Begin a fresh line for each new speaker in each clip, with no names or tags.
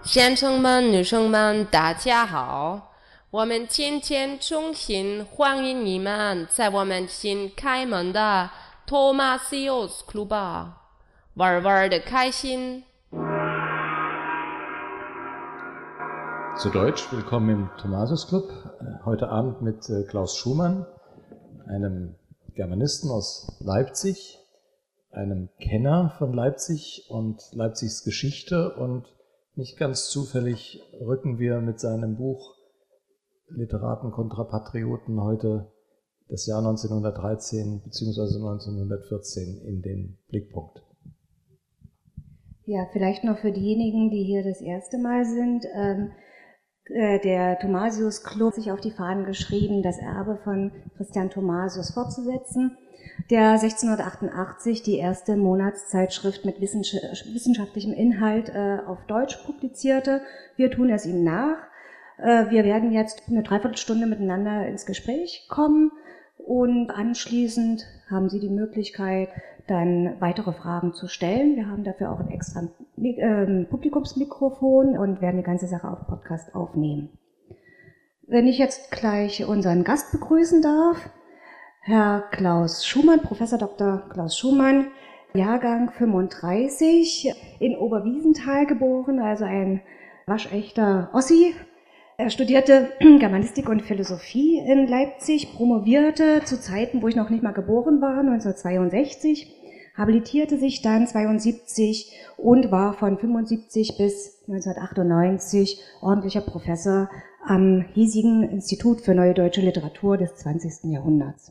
先生们、女生们，大家好！我们今天衷心欢迎你们在我们新开门的 Thomasius Club 玩玩的开心。
Zu Deutsch, willkommen im Thomasius Club. Heute Abend mit Klaus Schumann, einem Germanisten aus Leipzig, einem Kenner von Leipzig und Leipzigs Geschichte, und nicht ganz zufällig rücken wir mit seinem Buch Literaten kontra Patrioten heute das Jahr 1913 bzw. 1914 in den Blickpunkt.
Ja, vielleicht noch für diejenigen, die hier das erste Mal sind. Der Thomasius Club hat sich auf die Fahnen geschrieben, das Erbe von Christian Thomasius fortzusetzen, der 1688 die erste Monatszeitschrift mit wissenschaftlichem Inhalt auf Deutsch publizierte. Wir tun es ihm nach. Wir werden jetzt eine Dreiviertelstunde miteinander ins Gespräch kommen und anschließend haben Sie die Möglichkeit, dann weitere Fragen zu stellen. Wir haben dafür auch ein extra Publikumsmikrofon und werden die ganze Sache auf Podcast aufnehmen. Wenn ich jetzt gleich unseren Gast begrüßen darf, Herr Klaus Schumann, Professor Dr. Klaus Schumann, Jahrgang 35, in Oberwiesenthal geboren, also ein waschechter Ossi. Er studierte Germanistik und Philosophie in Leipzig, promovierte zu Zeiten, wo ich noch nicht mal geboren war, 1962, habilitierte sich dann 72 und war von 75 bis 1998 ordentlicher Professor am hiesigen Institut für Neue Deutsche Literatur des 20. Jahrhunderts.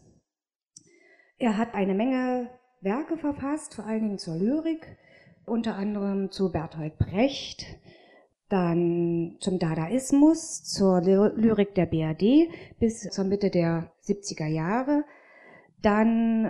Er hat eine Menge Werke verfasst, vor allen Dingen zur Lyrik, unter anderem zu Bertolt Brecht, dann zum Dadaismus, zur Lyrik der BRD bis zur Mitte der 70er Jahre, dann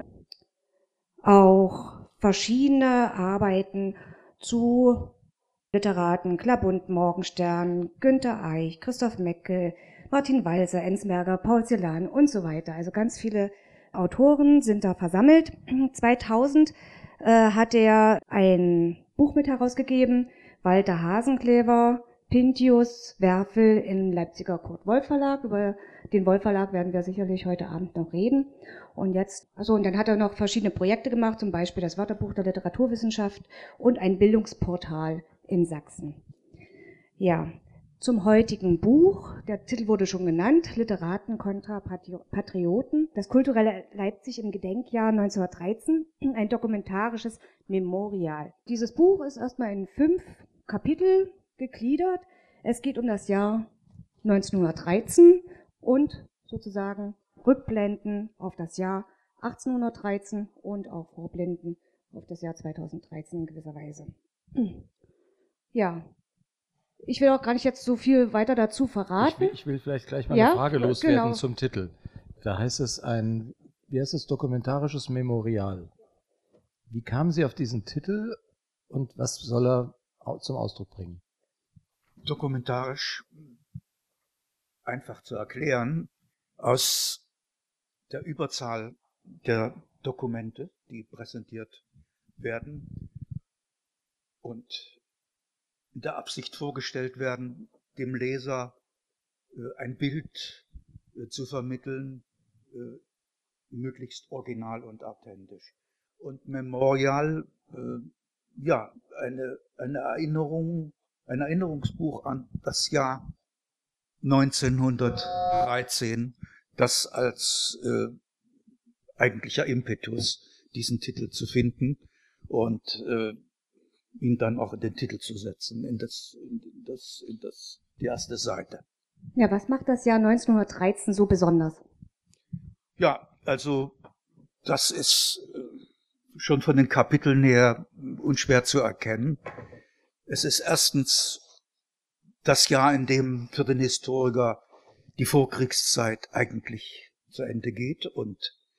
auch verschiedene Arbeiten zu Literaten, Klabund Morgenstern, Günter Eich, Christoph Meckel, Martin Walser, Enzberger, Paul Celan und so weiter. Also ganz viele Autoren sind da versammelt. 2000 hat er ein Buch mit herausgegeben, Walter Hasenclever, Pintius, Werfel im Leipziger Kurt Wolf Verlag. Über den Wolf Verlag werden wir sicherlich heute Abend noch reden. Und dann hat er noch verschiedene Projekte gemacht, zum Beispiel das Wörterbuch der Literaturwissenschaft und ein Bildungsportal in Sachsen. Ja, zum heutigen Buch. Der Titel wurde schon genannt, Literaten kontra Patrioten. Das kulturelle Leipzig im Gedenkjahr 1913, ein dokumentarisches Memorial. Dieses Buch ist erstmal in 5 Kapitel gegliedert. Es geht um das Jahr 1913 und sozusagen Rückblenden auf das Jahr 1813 und auch Vorblenden auf das Jahr 2013 in gewisser Weise. Ja, ich will auch gar nicht jetzt so viel weiter dazu verraten.
Ich will vielleicht gleich mal eine Frage loswerden zum Titel. Da heißt es dokumentarisches Memorial. Wie kamen Sie auf diesen Titel und was soll er zum Ausdruck bringen?
Dokumentarisch einfach zu erklären, aus der Überzahl der Dokumente, die präsentiert werden und in der Absicht vorgestellt werden, dem Leser ein Bild zu vermitteln, möglichst original und authentisch. Und Memorial, eine Erinnerung, ein Erinnerungsbuch an das Jahr 1913, das als eigentlicher Impetus, diesen Titel zu finden und ihn dann auch in den Titel zu setzen, in die erste Seite.
Ja, was macht das Jahr 1913 so besonders?
Ja, also das ist schon von den Kapiteln her unschwer zu erkennen. Es ist erstens das Jahr, in dem für den Historiker die Vorkriegszeit eigentlich zu Ende geht und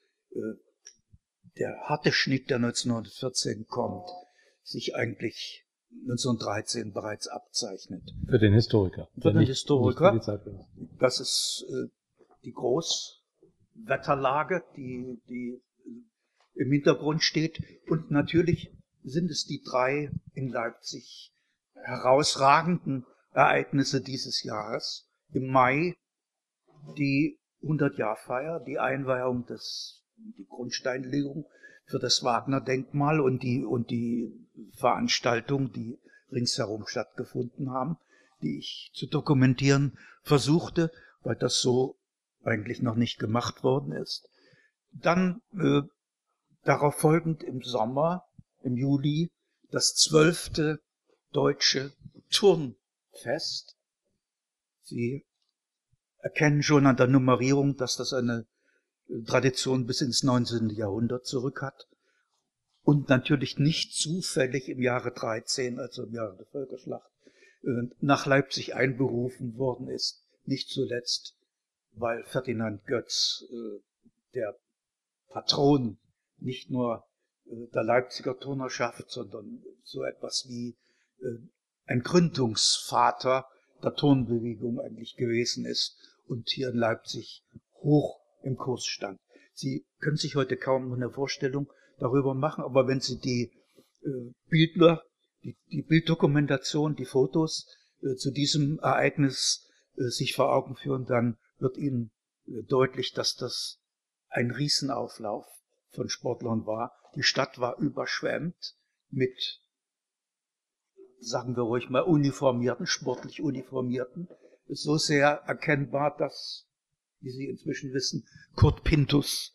der harte Schnitt, der 1914 kommt, sich eigentlich 1913 bereits abzeichnet.
Für den Historiker.
Für den Historiker.
Nicht für die Zeitgenossen.
Das ist die Großwetterlage, die im Hintergrund steht. Und natürlich sind es die 3 in Leipzig herausragenden Ereignisse dieses Jahres. Im Mai die 100-Jahr-Feier, die Einweihung die Grundsteinlegung für das Wagner-Denkmal und die Veranstaltungen, die ringsherum stattgefunden haben, die ich zu dokumentieren versuchte, weil das so eigentlich noch nicht gemacht worden ist. Dann darauf folgend im Sommer, im Juli, das 12. Deutsche Turnfest. Sie erkennen schon an der Nummerierung, dass das eine Tradition bis ins 19. Jahrhundert zurück hat und natürlich nicht zufällig im Jahre 13, also im Jahre der Völkerschlacht, nach Leipzig einberufen worden ist. Nicht zuletzt, weil Ferdinand Götz, der Patron nicht nur der Leipziger Turnerschaft, sondern so etwas wie ein Gründungsvater der Turnbewegung eigentlich gewesen ist und hier in Leipzig hoch im Kurs stand. Sie können sich heute kaum eine Vorstellung darüber machen, aber wenn Sie die Bildner, die Bilddokumentation, die Fotos zu diesem Ereignis sich vor Augen führen, dann wird Ihnen deutlich, dass das ein Riesenauflauf von Sportlern war. Die Stadt war überschwemmt mit, sagen wir ruhig mal, Uniformierten, sportlich Uniformierten. Ist so sehr erkennbar, dass, wie Sie inzwischen wissen, Kurt Pinthus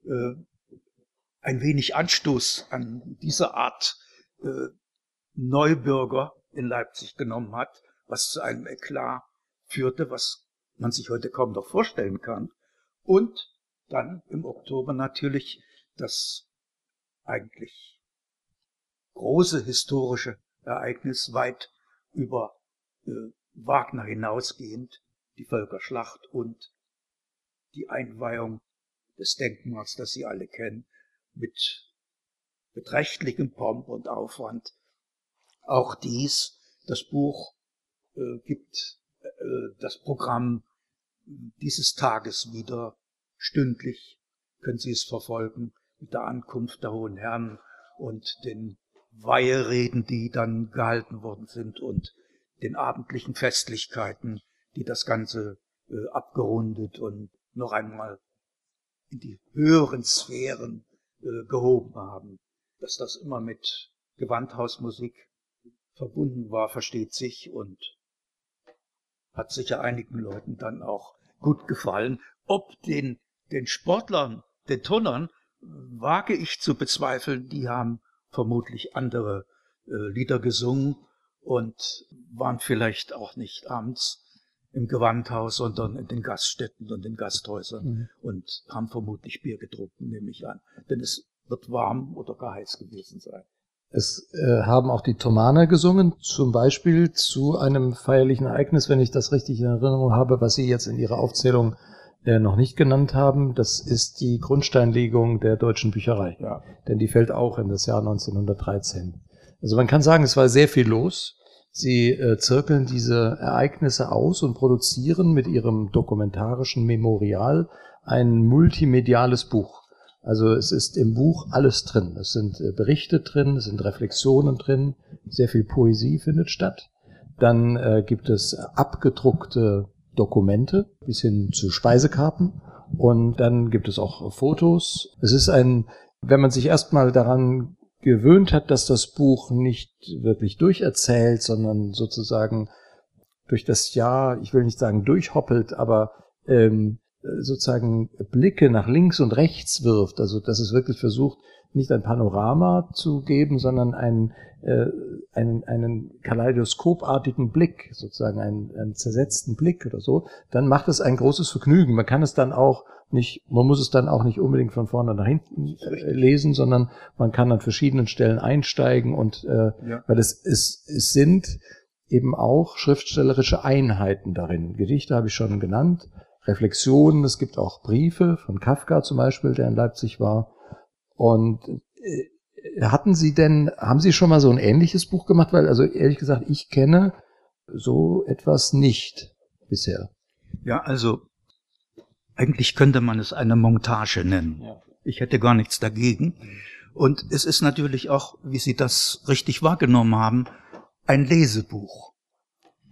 ein wenig Anstoß an dieser Art Neubürger in Leipzig genommen hat, was zu einem Eklat führte, was man sich heute kaum noch vorstellen kann. Und dann im Oktober natürlich das eigentlich große historische Ereignis, weit über Wagner hinausgehend, die Völkerschlacht und die Einweihung des Denkmals, das Sie alle kennen, mit beträchtlichem Pomp und Aufwand. Auch das Buch gibt das Programm dieses Tages wieder. Stündlich können Sie es verfolgen mit der Ankunft der hohen Herren und den Weihereden, die dann gehalten worden sind und den abendlichen Festlichkeiten, die das Ganze abgerundet und noch einmal in die höheren Sphären gehoben haben. Dass das immer mit Gewandhausmusik verbunden war, versteht sich und hat sicher einigen Leuten dann auch gut gefallen. Ob den Sportlern, den Turnern, wage ich zu bezweifeln, die haben vermutlich andere Lieder gesungen und waren vielleicht auch nicht abends im Gewandhaus, sondern in den Gaststätten und den Gasthäusern und haben vermutlich Bier getrunken, nehme ich an. Denn es wird warm oder gar heiß gewesen sein.
Es haben auch die Thomaner gesungen, zum Beispiel zu einem feierlichen Ereignis, wenn ich das richtig in Erinnerung habe, was Sie jetzt in Ihrer Aufzählung noch nicht genannt haben. Das ist die Grundsteinlegung der Deutschen Bücherei. Ja. Denn die fällt auch in das Jahr 1913. Also man kann sagen, es war sehr viel los. Sie zirkeln diese Ereignisse aus und produzieren mit ihrem dokumentarischen Memorial ein multimediales Buch. Also es ist im Buch alles drin. Es sind Berichte drin, es sind Reflexionen drin, sehr viel Poesie findet statt. Dann gibt es abgedruckte Dokumente bis hin zu Speisekarten und dann gibt es auch Fotos. Es ist wenn man sich erstmal daran gewöhnt hat, dass das Buch nicht wirklich durcherzählt, sondern sozusagen durch das Jahr, ich will nicht sagen durchhoppelt, aber sozusagen Blicke nach links und rechts wirft, also dass es wirklich versucht, nicht ein Panorama zu geben, sondern einen kaleidoskopartigen Blick, sozusagen einen zersetzten Blick oder so, dann macht es ein großes Vergnügen. Man muss es dann auch nicht unbedingt von vorne nach hinten lesen, sondern man kann an verschiedenen Stellen einsteigen und weil es sind eben auch schriftstellerische Einheiten darin. Gedichte habe ich schon genannt, Reflexionen, es gibt auch Briefe von Kafka zum Beispiel, der in Leipzig war. Und haben Sie schon mal so ein ähnliches Buch gemacht? Weil, also ehrlich gesagt, ich kenne so etwas nicht bisher.
Ja, also eigentlich könnte man es eine Montage nennen. Ja. Ich hätte gar nichts dagegen. Und es ist natürlich auch, wie Sie das richtig wahrgenommen haben, ein Lesebuch.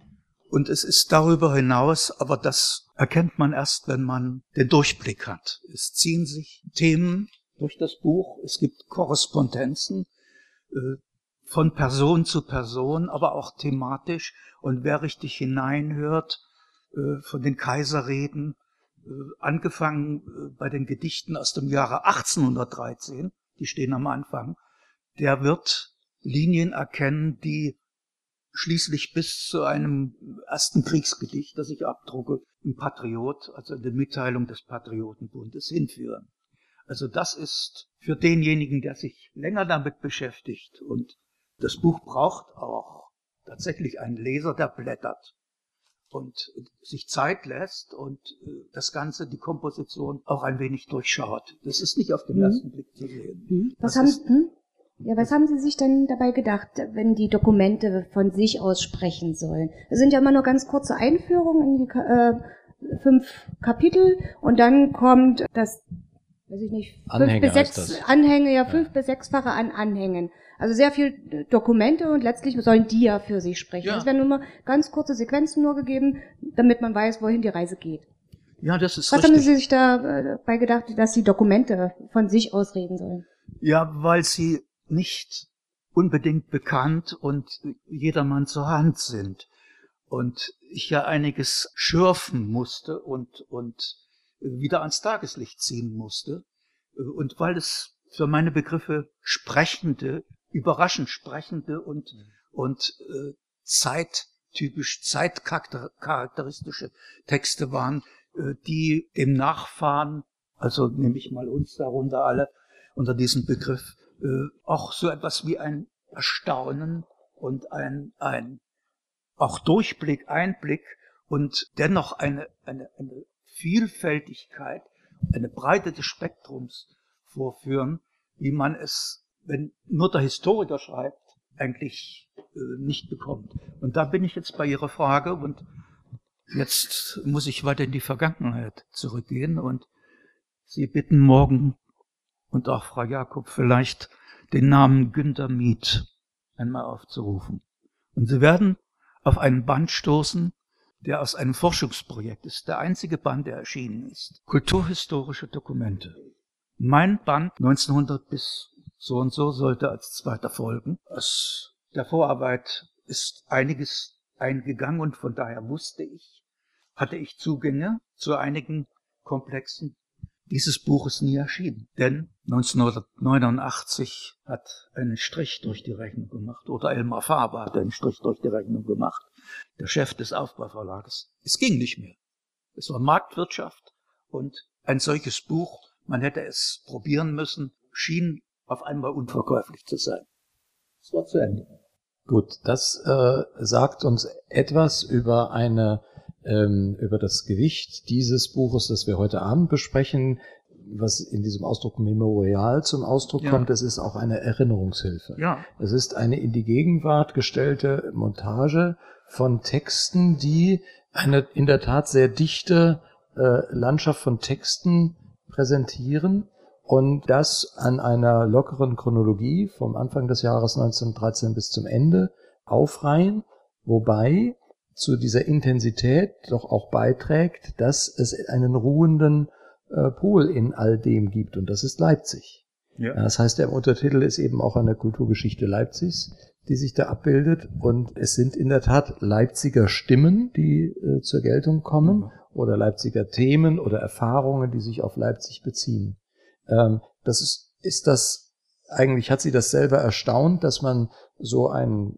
Und es ist darüber hinaus, aber das erkennt man erst, wenn man den Durchblick hat. Es ziehen sich Themen durch das Buch, es gibt Korrespondenzen von Person zu Person, aber auch thematisch. Und wer richtig hineinhört, von den Kaiserreden, angefangen bei den Gedichten aus dem Jahre 1813, die stehen am Anfang, der wird Linien erkennen, die schließlich bis zu einem ersten Kriegsgedicht, das ich abdrucke, im Patriot, also in der Mitteilung des Patriotenbundes, hinführen. Also das ist für denjenigen, der sich länger damit beschäftigt, und das Buch braucht auch tatsächlich einen Leser, der blättert und sich Zeit lässt und das Ganze, die Komposition, auch ein wenig durchschaut. Das ist nicht auf den ersten Blick zu sehen.
Was haben Sie sich denn dabei gedacht, wenn die Dokumente von sich aus sprechen sollen? Es sind ja immer nur ganz kurze Einführungen in die 5 Kapitel und dann kommt das, weiß ich nicht, 5 bis 6 Anhänge, ja 5 bis 6-fache an Anhängen. Also sehr viel Dokumente und letztlich sollen die ja für sich sprechen. Es werden nur mal ganz kurze Sequenzen nur gegeben, damit man weiß, wohin die Reise geht.
Ja, das ist
Was
richtig.
haben Sie sich dabei gedacht, dass die Dokumente von sich aus reden sollen?
Ja, weil sie nicht unbedingt bekannt und jedermann zur Hand sind. Und ich ja einiges schürfen musste und wieder ans Tageslicht ziehen musste. Und weil es für meine Begriffe sprechende, überraschend sprechende und zeitcharakteristische Texte waren, die dem Nachfahren, also nehme ich mal uns darunter alle unter diesem Begriff, auch so etwas wie ein Erstaunen und ein auch Durchblick, Einblick und dennoch eine Vielfältigkeit, eine Breite des Spektrums vorführen, wie man es, wenn nur der Historiker schreibt, eigentlich nicht bekommt. Und da bin ich jetzt bei Ihrer Frage, und jetzt muss ich weiter in die Vergangenheit zurückgehen, und Sie bitten morgen und auch Frau Jakob vielleicht den Namen Günter Mieth einmal aufzurufen. Und Sie werden auf einen Band stoßen, der aus einem Forschungsprojekt ist, der einzige Band, der erschienen ist. Kulturhistorische Dokumente. Mein Band 1900 bis so und so sollte als zweiter folgen. Aus der Vorarbeit ist einiges eingegangen und von daher hatte ich Zugänge zu einigen Komplexen. Dieses Buch ist nie erschienen, denn 1989 hat einen Strich durch die Rechnung gemacht, oder Elmar Faber hat einen Strich durch die Rechnung gemacht, der Chef des Aufbauverlages. Es ging nicht mehr. Es war Marktwirtschaft und ein solches Buch, man hätte es probieren müssen, schien auf einmal unverkäuflich zu sein. Es war zu Ende.
Gut, das sagt uns etwas über über das Gewicht dieses Buches, das wir heute Abend besprechen, was in diesem Ausdruck Memorial zum Ausdruck kommt. Es ist auch eine Erinnerungshilfe.
Ja.
Es ist eine in die Gegenwart gestellte Montage von Texten, die eine in der Tat sehr dichte Landschaft von Texten präsentieren und das an einer lockeren Chronologie vom Anfang des Jahres 1913 bis zum Ende aufreihen, wobei zu dieser Intensität doch auch beiträgt, dass es einen ruhenden Pol in all dem gibt, und das ist Leipzig. Ja. Das heißt, der Untertitel ist eben auch eine Kulturgeschichte Leipzigs, die sich da abbildet, und es sind in der Tat Leipziger Stimmen, die zur Geltung kommen, oder Leipziger Themen oder Erfahrungen, die sich auf Leipzig beziehen. Eigentlich hat Sie das selber erstaunt, dass man so ein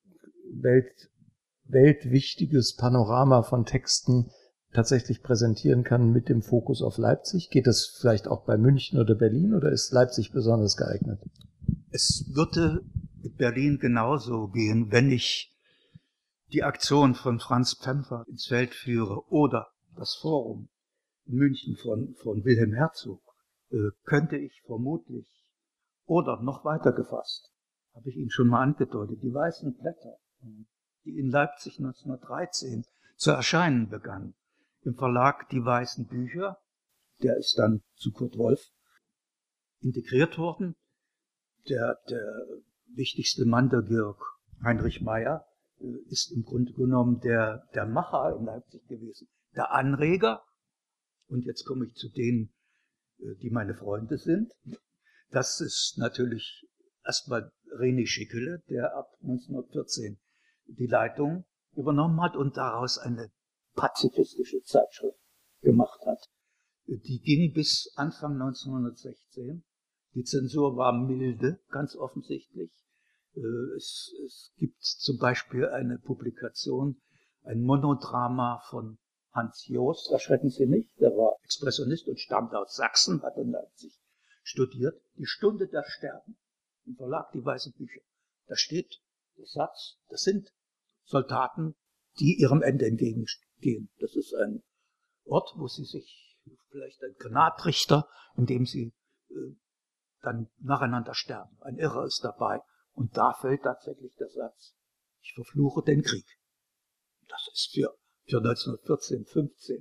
weltwichtiges Panorama von Texten tatsächlich präsentieren kann mit dem Fokus auf Leipzig? Geht das vielleicht auch bei München oder Berlin, oder ist Leipzig besonders geeignet?
Es würde Berlin genauso gehen, wenn ich die Aktion von Franz Pfemfer ins Feld führe oder das Forum in München von Wilhelm Herzog, könnte ich vermutlich, oder noch weiter gefasst, habe ich Ihnen schon mal angedeutet, die weißen Blätter, die in Leipzig 1913 zu erscheinen begannen, im Verlag Die Weißen Bücher, der ist dann zu Kurt Wolf integriert worden. Der wichtigste Mann, der Georg Heinrich Meyer, ist im Grunde genommen der Macher in Leipzig gewesen, der Anreger. Und jetzt komme ich zu denen, die meine Freunde sind. Das ist natürlich erstmal René Schickele, der ab 1914 die Leitung übernommen hat und daraus eine pazifistische Zeitschrift gemacht hat. Die ging bis Anfang 1916. Die Zensur war milde, ganz offensichtlich. Es gibt zum Beispiel eine Publikation, ein Monodrama von Hans Jost, erschrecken Sie nicht, der war Expressionist und stammt aus Sachsen, hat in Leipzig studiert, Die Stunde der Sterben, im Verlag Die Weißen Bücher. Da steht der Satz, das sind Soldaten, die ihrem Ende entgegengehen. Das ist ein Ort, wo sie sich, vielleicht ein Granatrichter, in dem sie dann nacheinander sterben. Ein Irrer ist dabei. Und da fällt tatsächlich der Satz, ich verfluche den Krieg. Das ist für 1914, 15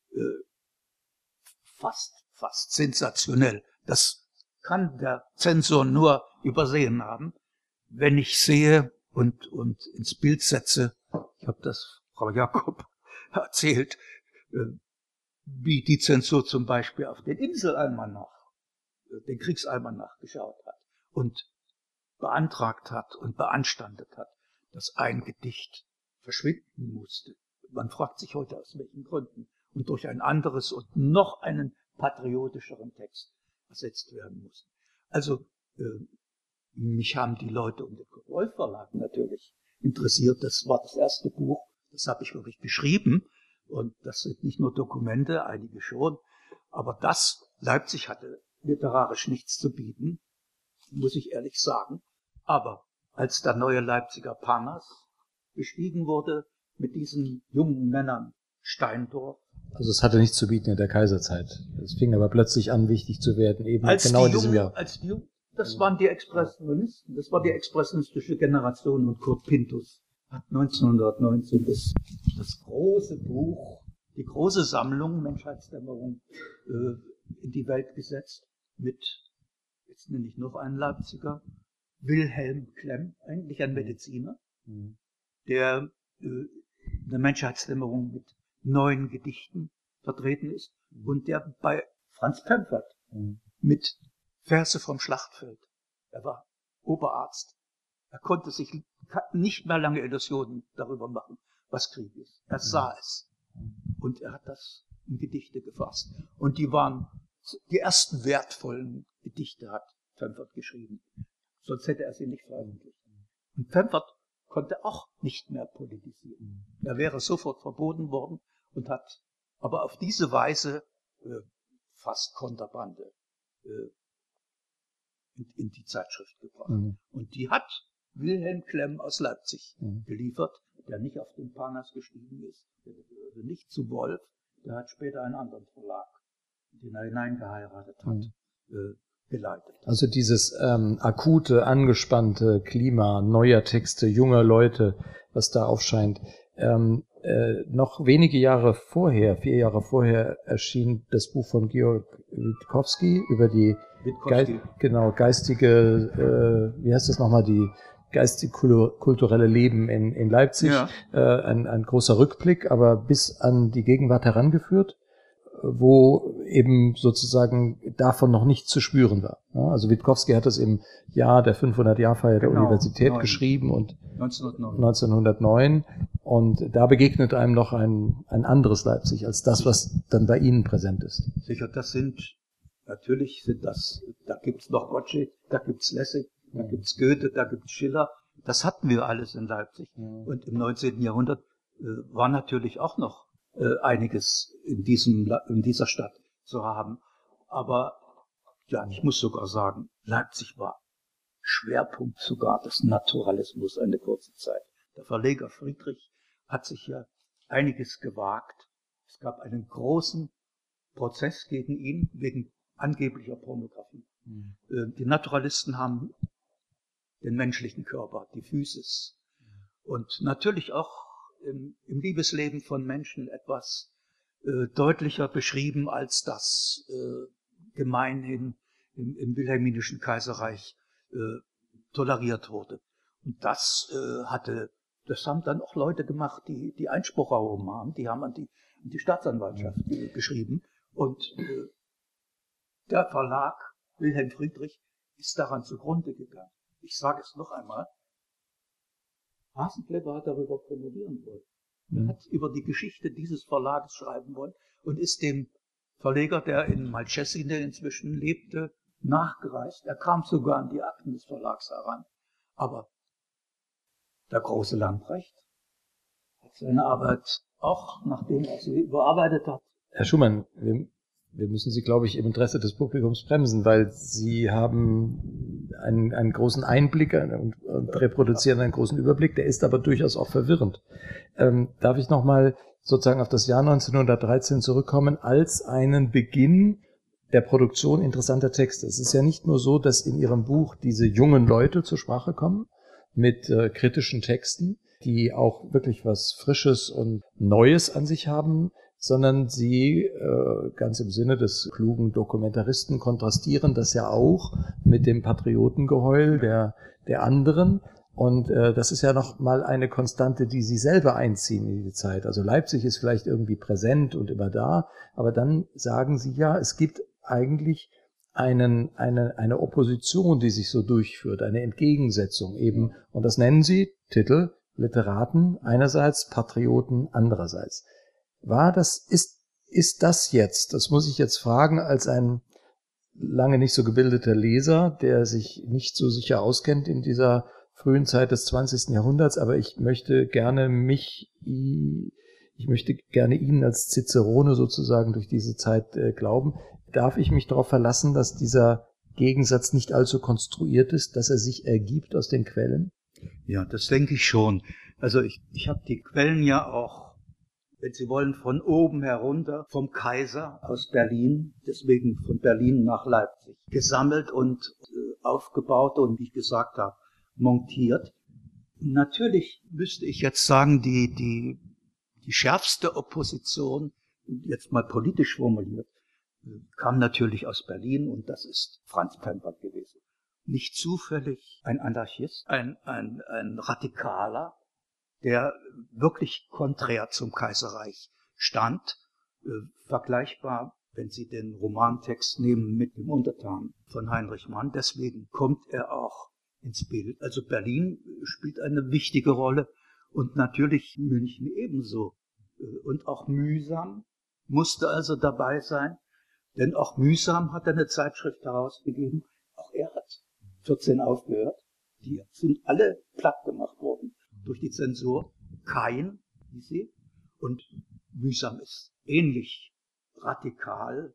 fast sensationell. Das kann der Zensor nur übersehen haben, wenn ich sehe und ins Bild setze, ich habe das Frau Jakob erzählt, wie die Zensur zum Beispiel auf den Inselalmanach, den Kriegsalmanach geschaut hat und beantragt hat und beanstandet hat, dass ein Gedicht verschwinden musste. Man fragt sich heute, aus welchen Gründen, und durch ein anderes und noch einen patriotischeren Text ersetzt werden muss. Also mich haben die Leute um den Wolf Verlag natürlich interessiert. Das war das erste Buch, das habe ich wirklich geschrieben. Und das sind nicht nur Dokumente, einige schon. Aber Leipzig hatte literarisch nichts zu bieten, muss ich ehrlich sagen. Aber als der neue Leipziger Parnass bestiegen wurde mit diesen jungen Männern, Steindorf.
Also es hatte nichts zu bieten in der Kaiserzeit. Es fing aber plötzlich an, wichtig zu werden, eben
Als
genau in diesem Jahr.
Das waren die Expressionisten, das war die expressionistische Generation, und Kurt Pinthus hat 1919 das große Buch, die große Sammlung Menschheitsdämmerung in die Welt gesetzt mit, jetzt nenne ich noch einen Leipziger, Wilhelm Klemm, eigentlich ein Mediziner, der eine Menschheitsdämmerung mit 9 Gedichten vertreten ist und der bei Franz Pempert mit Verse vom Schlachtfeld. Er war Oberarzt. Er konnte sich nicht mehr lange Illusionen darüber machen, was Krieg ist. Er sah es. Und er hat das in Gedichte gefasst. Und die ersten wertvollen Gedichte hat Pempert geschrieben. Sonst hätte er sie nicht veröffentlicht. Und Pempert konnte auch nicht mehr politisieren. Er wäre sofort verboten worden und hat aber auf diese Weise fast Konterbande in die Zeitschrift gebracht. Und die hat Wilhelm Klemm aus Leipzig geliefert, der nicht auf den Parnass gestiegen ist, der gehörte nicht zu Wolf, der hat später einen anderen Verlag, den er hineingeheiratet hat, geleitet.
Also dieses akute, angespannte Klima neuer Texte, junger Leute, was da aufscheint. Noch wenige Jahre vorher, 4 Jahre vorher, erschien das Buch von Georg Witkowski über die geistige, wie heißt das nochmal, die geistig-kulturelle Leben in Leipzig. Ja. Ein großer Rückblick, aber bis an die Gegenwart herangeführt, wo eben sozusagen davon noch nichts zu spüren war. Also Witkowski hat es im Jahr der 500-Jahr-Feier der Universität geschrieben und 1909. Und da begegnet einem noch ein anderes Leipzig als das, was dann bei Ihnen präsent ist.
Sicher, da gibt's noch Gottsched, da gibt's Lessig, da gibt's Goethe, da gibt's Schiller. Das hatten wir alles in Leipzig. Und im 19. Jahrhundert war natürlich auch noch einiges in dieser Stadt zu haben. Aber ja, ich muss sogar sagen, Leipzig war Schwerpunkt sogar des Naturalismus eine kurze Zeit. Der Verleger Friedrich hat sich ja einiges gewagt. Es gab einen großen Prozess gegen ihn wegen angeblicher Pornografie. Die Naturalisten haben den menschlichen Körper, die Physis und natürlich auch im Liebesleben von Menschen etwas deutlicher beschrieben, als das gemeinhin im Wilhelminischen Kaiserreich toleriert wurde. Und das hatte das haben dann auch Leute gemacht, die Einspruch erhoben haben. Die haben an die Staatsanwaltschaft geschrieben. Und der Verlag Wilhelm Friedrich ist daran zugrunde gegangen. Ich sage es noch einmal. Hasenclever hat darüber promovieren wollen. Er hat über die Geschichte dieses Verlages schreiben wollen und ist dem Verleger, der in Malcesine inzwischen lebte, nachgereist. Er kam sogar an die Akten des Verlags heran. Aber der große Lamprecht hat seine Arbeit auch, nachdem er sie überarbeitet hat.
Herr Schumann, wir müssen Sie, glaube ich, im Interesse des Publikums bremsen, weil Sie haben einen großen Einblick und reproduzieren einen großen Überblick, der ist aber durchaus auch verwirrend. Darf ich nochmal sozusagen auf das Jahr 1913 zurückkommen als einen Beginn der Produktion interessanter Texte? Es ist ja nicht nur so, dass in Ihrem Buch diese jungen Leute zur Sprache kommen mit kritischen Texten, die auch wirklich was Frisches und Neues an sich haben, sondern sie ganz im Sinne des klugen Dokumentaristen kontrastieren das ja auch mit dem Patriotengeheul der anderen. Und das ist ja noch mal eine Konstante, die sie selber einziehen in die Zeit. Also Leipzig ist vielleicht irgendwie präsent und immer da, aber dann sagen sie ja, es gibt eigentlich eine Opposition, die sich so durchführt, eine Entgegensetzung eben. Und das nennen sie, Titel, Literaten einerseits, Patrioten andererseits. Ist das jetzt, das muss ich jetzt fragen, als ein lange nicht so gebildeter Leser, der sich nicht so sicher auskennt in dieser frühen Zeit des 20. Jahrhunderts, aber ich möchte gerne Ihnen als Cicerone sozusagen durch diese Zeit glauben. Darf ich mich darauf verlassen, dass dieser Gegensatz nicht allzu konstruiert ist, dass er sich ergibt aus den Quellen?
Ja, das denke ich schon. Also ich habe die Quellen ja auch, wenn Sie wollen, von oben herunter, vom Kaiser aus Berlin, deswegen von Berlin nach Leipzig, gesammelt und aufgebaut und, wie ich gesagt habe, montiert. Natürlich müsste ich jetzt sagen, die schärfste Opposition, jetzt mal politisch formuliert, kam natürlich aus Berlin und das ist Franz Pempert gewesen. Nicht zufällig ein Anarchist, ein Radikaler, der wirklich konträr zum Kaiserreich stand, vergleichbar, wenn Sie den Romantext nehmen mit dem Untertan von Heinrich Mann. Deswegen kommt er auch ins Bild. Also Berlin spielt eine wichtige Rolle und natürlich München ebenso. Und auch Mühsam musste also dabei sein, denn auch Mühsam hat eine Zeitschrift herausgegeben. Auch er hat 14 aufgehört. Die sind alle platt gemacht worden durch die Zensur. Kein, wie sie. Und Mühsam ist ähnlich radikal,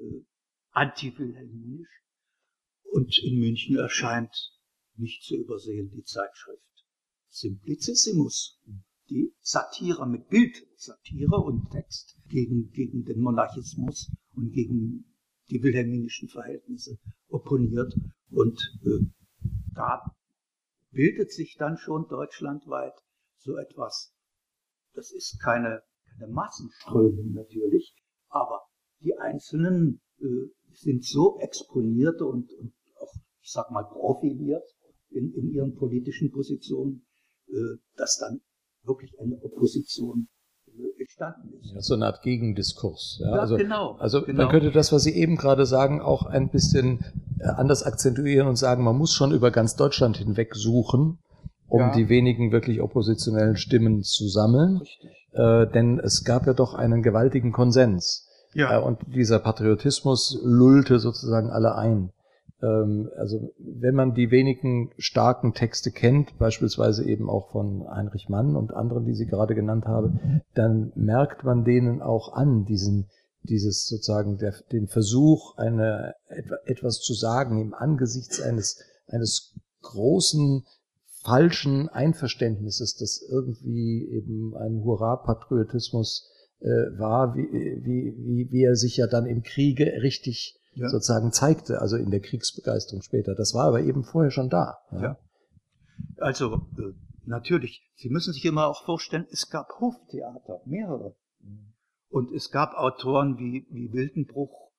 anti-wilhelminisch. Und in München erscheint nicht zu übersehen die Zeitschrift Simplicissimus, die Satire mit Bild, Satire und Text gegen den Monarchismus und gegen die wilhelminischen Verhältnisse opponiert. Und da bildet sich dann schon deutschlandweit so etwas. Das ist keine Massenströmung natürlich, aber die Einzelnen sind so exponiert und auch, ich sag mal, profiliert in ihren politischen Positionen, dass dann wirklich eine Opposition entstanden ist.
Ja, so eine Art Gegendiskurs. Ja,
ja,
also,
genau.
Also
genau.
Man könnte das, was Sie eben gerade sagen, auch ein bisschen anders akzentuieren und sagen, man muss schon über ganz Deutschland hinweg suchen, um die wenigen wirklich oppositionellen Stimmen zu sammeln. Denn es gab ja doch einen gewaltigen Konsens. Ja. Und dieser Patriotismus lullte sozusagen alle ein. Also wenn man die wenigen starken Texte kennt, beispielsweise eben auch von Heinrich Mann und anderen, die Sie gerade genannt haben, dann merkt man denen auch an, dieses sozusagen den Versuch, etwas zu sagen im Angesichts eines großen falschen Einverständnisses, das irgendwie eben ein Hurra-Patriotismus war, wie er sich ja dann im Kriege richtig sozusagen zeigte, also in der Kriegsbegeisterung später. Das war aber eben vorher schon da.
Ja. Also natürlich, Sie müssen sich immer auch vorstellen, es gab Hoftheater, mehrere. Und es gab Autoren wie Wildenbruch,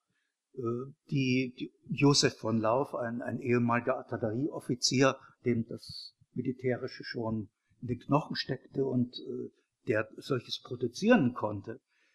die Josef von Lauf, ein ehemaliger Artillerieoffizier, dem das Militärische schon in den Knochen steckte und der solches produzieren konnte,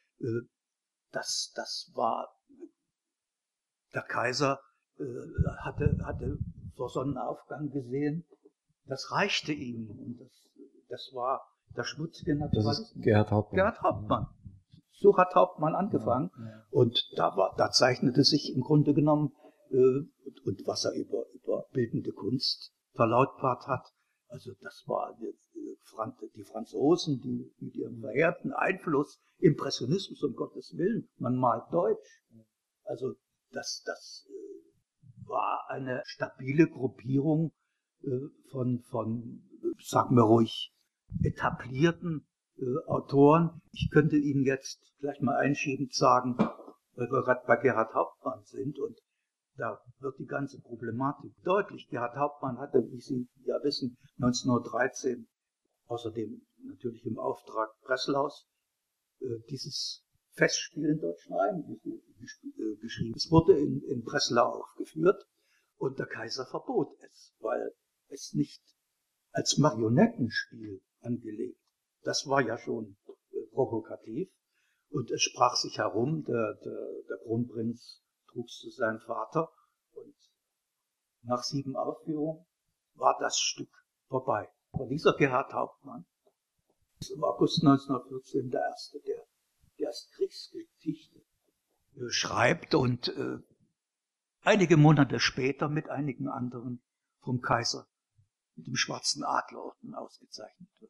das war, der Kaiser hatte vor Sonnenaufgang gesehen, das reichte ihm. Und das war der schmutzige Naturalist.
Das ist Gerhard Hauptmann.
Gerhard Hauptmann. So hat Hauptmann angefangen.
Ja.
Und da zeichnete sich im Grunde genommen, und was er über bildende Kunst verlautbart hat, also das war die Franzosen, die mit ihrem verheerten Einfluss, Impressionismus, um Gottes Willen, man malt Deutsch. Also das war eine stabile Gruppierung von, sagen wir ruhig, etablierten Autoren. Ich könnte Ihnen jetzt gleich mal einschiebend sagen, weil wir gerade bei Gerhard Hauptmann sind, und da wird die ganze Problematik deutlich. Gerhard Hauptmann hatte, wie Sie ja wissen, 1913, außerdem natürlich im Auftrag Breslaus, dieses Festspiel in Deutschen Heim geschrieben. Es wurde in Breslau aufgeführt und der Kaiser verbot es, weil es nicht als Marionettenspiel angelegt. Das war ja schon provokativ und es sprach sich herum, der Kronprinz trug es zu seinem Vater und nach 7 Aufführungen war das Stück vorbei. Aber dieser Gerhard Hauptmann ist im August 1914 der Erste, der erst Kriegsgeschichte schreibt und einige Monate später mit einigen anderen vom Kaiser mit dem Schwarzen Adlerorden ausgezeichnet wird.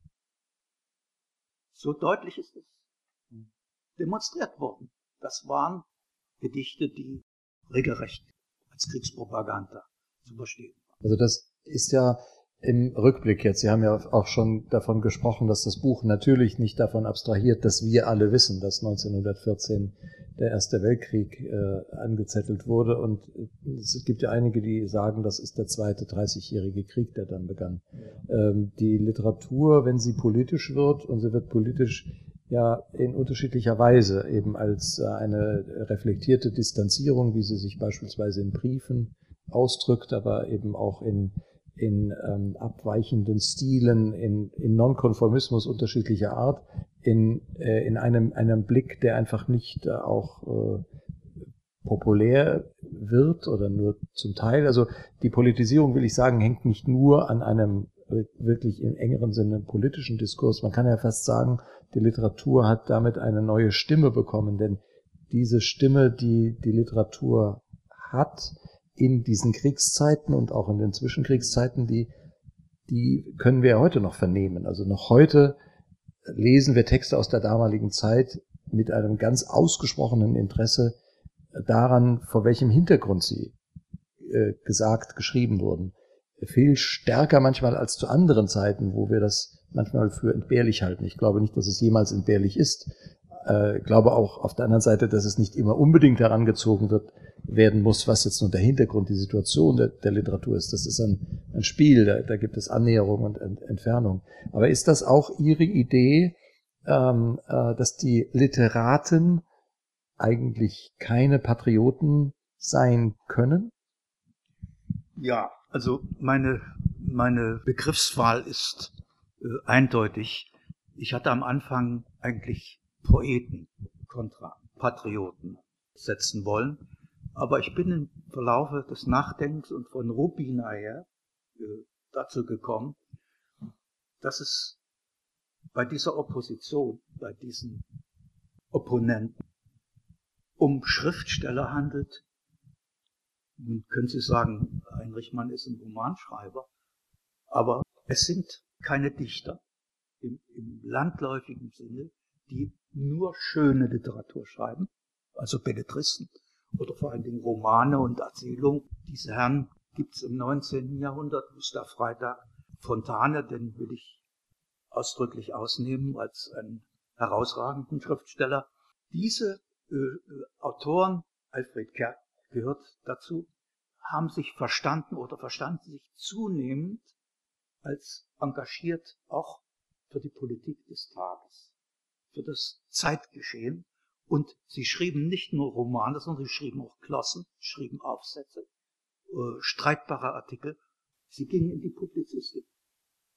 So deutlich ist es demonstriert worden. Das waren Gedichte, die regelrecht als Kriegspropaganda zu verstehen waren.
Also das ist ja im Rückblick jetzt, Sie haben ja auch schon davon gesprochen, dass das Buch natürlich nicht davon abstrahiert, dass wir alle wissen, dass 1914 der Erste Weltkrieg angezettelt wurde, und es gibt ja einige, die sagen, das ist der zweite 30-jährige Krieg, der dann begann. Die Literatur, wenn sie politisch wird, und sie wird politisch ja in unterschiedlicher Weise, eben als eine reflektierte Distanzierung, wie sie sich beispielsweise in Briefen ausdrückt, aber eben auch in abweichenden Stilen, in Nonkonformismus unterschiedlicher Art, in einem Blick, der einfach nicht auch populär wird oder nur zum Teil. Also die Politisierung, will ich sagen, hängt nicht nur an einem wirklich im engeren Sinne politischen Diskurs. Man kann ja fast sagen, die Literatur hat damit eine neue Stimme bekommen, denn diese Stimme, die die Literatur hat, in diesen Kriegszeiten und auch in den Zwischenkriegszeiten, die können wir ja heute noch vernehmen. Also noch heute lesen wir Texte aus der damaligen Zeit mit einem ganz ausgesprochenen Interesse daran, vor welchem Hintergrund sie geschrieben wurden. Viel stärker manchmal als zu anderen Zeiten, wo wir das manchmal für entbehrlich halten. Ich glaube nicht, dass es jemals entbehrlich ist. Glaube auch auf der anderen Seite, dass es nicht immer unbedingt herangezogen werden muss, was jetzt nun der Hintergrund, die Situation der Literatur ist. Das ist ein Spiel, da gibt es Annäherung und Entfernung. Aber ist das auch Ihre Idee, dass die Literaten eigentlich keine Patrioten sein können?
Ja, also meine Begriffswahl ist eindeutig. Ich hatte am Anfang eigentlich Poeten kontra Patrioten setzen wollen. Aber ich bin im Verlaufe des Nachdenkens und von Rubina her dazu gekommen, dass es bei dieser Opposition, bei diesen Opponenten um Schriftsteller handelt. Nun können Sie sagen, Heinrich Mann ist ein Romanschreiber, aber es sind keine Dichter im landläufigen Sinne, die nur schöne Literatur schreiben, also Belletristen oder vor allen Dingen Romane und Erzählungen. Diese Herren gibt es im 19. Jahrhundert. Gustav Freytag, Fontane, den will ich ausdrücklich ausnehmen als einen herausragenden Schriftsteller. Diese Autoren, Alfred Kerr gehört dazu, haben sich verstanden oder verstanden sich zunehmend als engagiert auch für die Politik des Tages, für das Zeitgeschehen. Und sie schrieben nicht nur Romane, sondern sie schrieben auch Glossen, schrieben Aufsätze, streitbare Artikel. Sie gingen in die Publizistik.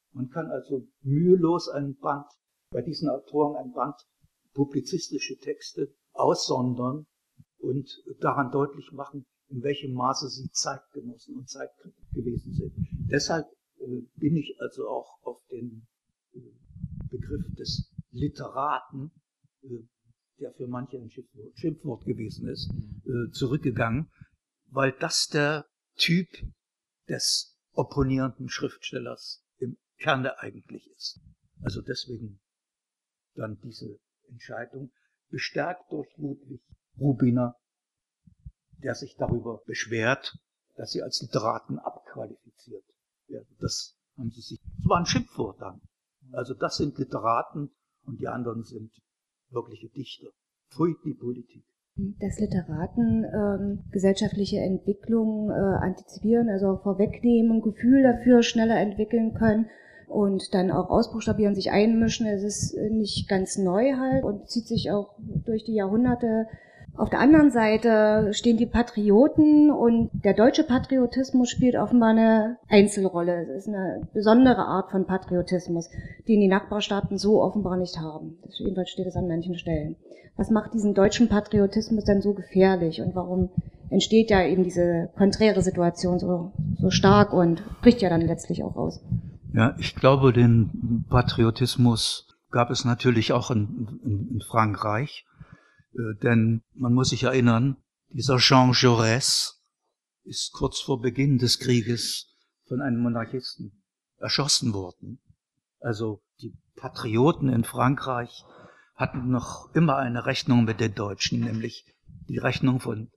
Man kann also mühelos bei diesen Autoren ein Band publizistische Texte aussondern und daran deutlich machen, in welchem Maße sie Zeitgenossen und Zeitkritiker gewesen sind. Deshalb bin ich also auch auf den Begriff des Literaten, der für manche ein Schimpfwort gewesen ist, zurückgegangen, weil das der Typ des opponierenden Schriftstellers im Kerne eigentlich ist. Also deswegen dann diese Entscheidung, bestärkt durch Ludwig Rubiner, der sich darüber beschwert, dass sie als Literaten abqualifiziert werden. Das war ein Schimpfwort dann. Also das sind Literaten und die anderen sind wirkliche Dichter. Pfui die Politik.
Dass Literaten gesellschaftliche Entwicklungen antizipieren, also vorwegnehmen, Gefühl dafür schneller entwickeln können und dann auch ausbuchstabieren, sich einmischen, es ist nicht ganz neu halt und zieht sich auch durch die Jahrhunderte. Auf der anderen Seite stehen die Patrioten und der deutsche Patriotismus spielt offenbar eine Einzelrolle. Es ist eine besondere Art von Patriotismus, den die Nachbarstaaten so offenbar nicht haben. Jedenfalls steht es an manchen Stellen. Was macht diesen deutschen Patriotismus denn so gefährlich und warum entsteht ja eben diese konträre Situation so stark und bricht ja dann letztlich auch aus?
Ja, ich glaube, den Patriotismus gab es natürlich auch in Frankreich. Denn man muss sich erinnern, dieser Jean Jaurès ist kurz vor Beginn des Krieges von einem Monarchisten erschossen worden. Also die Patrioten in Frankreich hatten noch immer eine Rechnung mit den Deutschen, nämlich die Rechnung von